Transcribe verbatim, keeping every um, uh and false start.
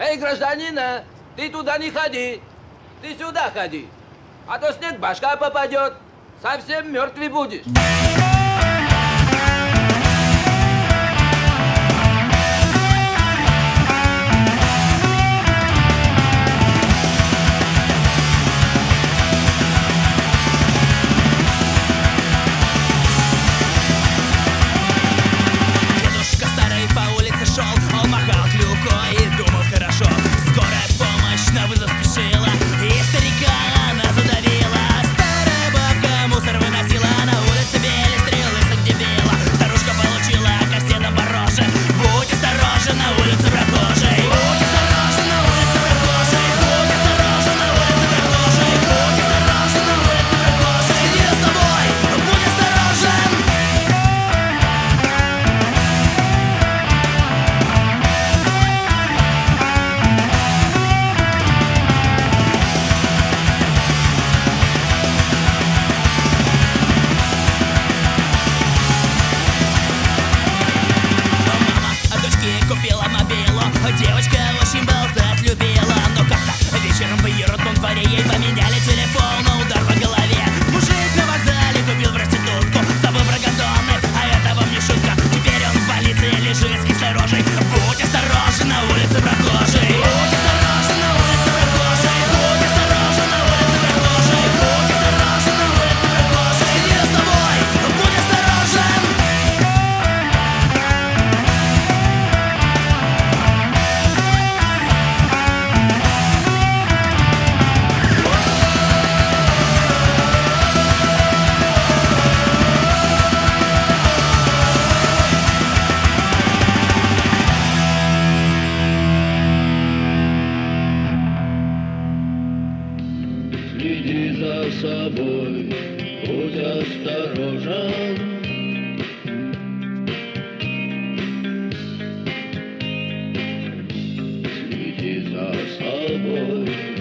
Эй, гражданина, ты туда не ходи, ты сюда ходи, а то снег башка попадет, совсем мертвый будешь. Он махал клюкой и думал хорошо. Скорая помощь на вызов спешила, и старика она задавила. Старая бабка мусор выносила, на улице били стрелы, где била. Старушка получила кастетом по роже. Будь осторожен, на улице прохожий. Будь осторожен, на улице прохожий. Будь осторожен, на улице прохожий. Будь осторожен, на улице прохожий. Иди с тобой, будь осторожен. Купила мобилу, девочка очень болтать любила. Но как-то вечером в ее родном дворе ей поменяли телефон на удар по голове. Мужик на вокзале купил проститутку, забыл про гондоны, а это вам не шутка. Теперь он в полиции лежит с кислой рожей. Будь осторожен, на улице прохожий. Будь осторожен, на улице прохожий. Будь осторожен, на улице прохожий. Будь осторожен, на улице прохожий. Иди с тобой, будь осторожен. Следи за собой, будь осторожен. Следи за собой.